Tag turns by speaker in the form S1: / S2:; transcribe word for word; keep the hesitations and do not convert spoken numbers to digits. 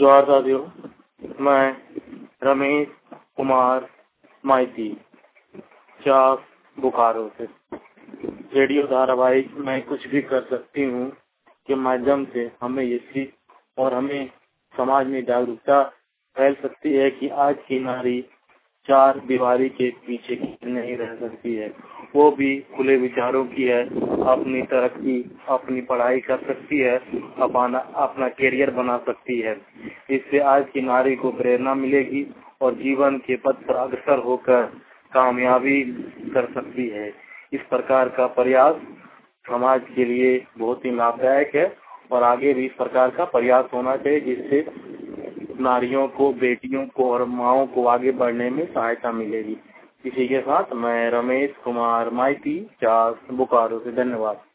S1: जोहार साथियों, मैं रमेश कुमार माइती चाक बोकारो से रेडियो धारावाहिक मैं कुछ भी कर सकती हूँ के माध्यम से हमें ये सीख और हमें समाज में जागरूकता फैल सकती है कि आज की नारी चार दीवारी के पीछे नहीं रह सकती है। वो भी खुले विचारों की है, अपनी तरक्की अपनी पढ़ाई कर सकती है, अपना अपना करियर बना सकती है। इससे आज की नारी को प्रेरणा मिलेगी और जीवन के पथ पर अग्रसर होकर कामयाबी कर सकती है। इस प्रकार का प्रयास समाज के लिए बहुत ही लाभदायक है और आगे भी इस प्रकार का प्रयास होना चाहिए, जिससे नारियों को, बेटियों को और माओं को आगे बढ़ने में सहायता मिलेगी। इसी के साथ मैं रमेश कुमार माइती चाक बोकारो से धन्यवाद।